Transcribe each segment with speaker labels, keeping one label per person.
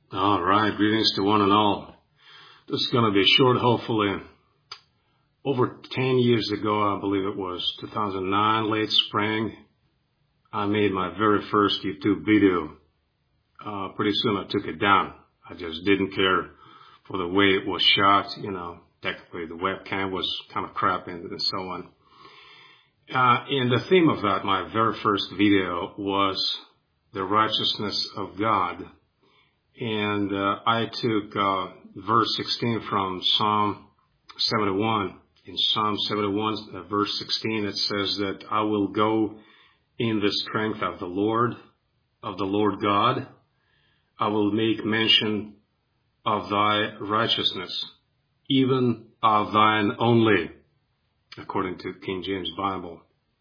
Speaker 1: All right, greetings to one and all. This is going to be short, hopefully. Over 10 years ago, I believe it was 2009, late spring, I made my very first YouTube video. Pretty soon I took it down. I just didn't care for the way it was shot. Technically the webcam was kind of crap and so on. And the theme of that, my very first video, was the righteousness of God. And I took verse 16 from Psalm 71. In Psalm 71, verse 16, it says that I will go in the strength of the Lord God. I will make mention of thy righteousness, even of thine only, according to King James Bible.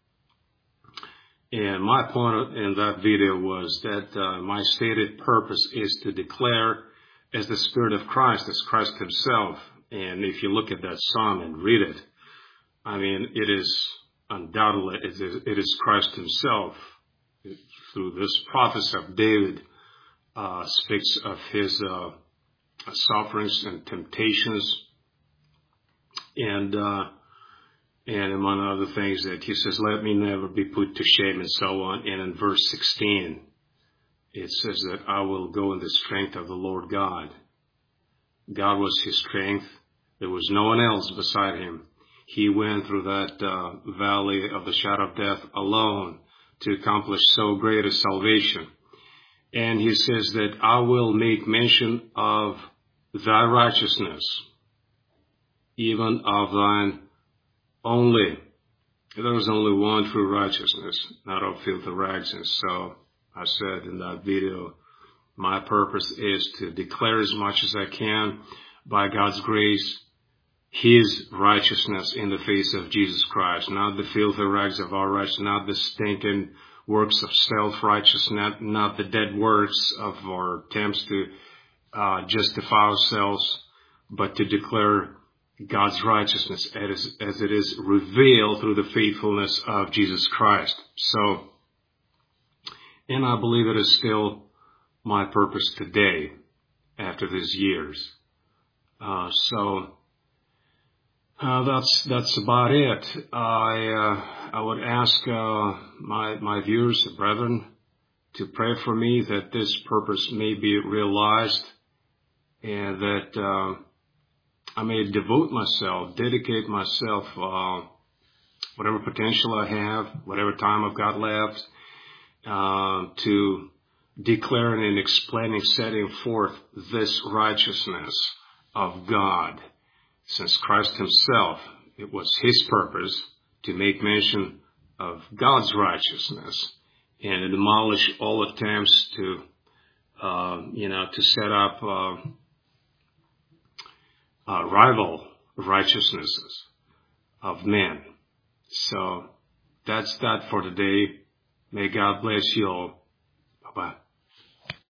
Speaker 1: And my point in that video was that my stated purpose is to declare as the Spirit of Christ, as Christ himself. And if you look at that psalm and read it, I mean, it is undoubtedly, it is Christ himself. Through this prophecy of David, speaks of his sufferings and temptations. And among other things, that he says, let me never be put to shame, and so on. And in verse 16, it says that I will go in the strength of the Lord God. God was his strength. There was no one else beside him. He went through that valley of the shadow of death alone to accomplish so great a salvation. And he says that I will make mention of thy righteousness, even of thine only. There was only one true righteousness, not of filthy rags. And so I said in that video, my purpose is to declare as much as I can, by God's grace, his righteousness in the face of Jesus Christ, not the filthy rags of our righteousness, not the stinking works of self-righteousness, not the dead works of our attempts to justify ourselves, but to declare God's righteousness as it is revealed through the faithfulness of Jesus Christ. So, and I believe it is still my purpose today, after these years. That's about it. I would ask my viewers, the brethren, to pray for me that this purpose may be realized, and that I may dedicate myself, whatever potential I have, whatever time I've got left, to declaring and explaining, setting forth this righteousness of God. Since Christ himself, it was his purpose to make mention of God's righteousness and to demolish all attempts to set up rival righteousnesses of men. So that's that for today. May God bless you all. Bye-bye.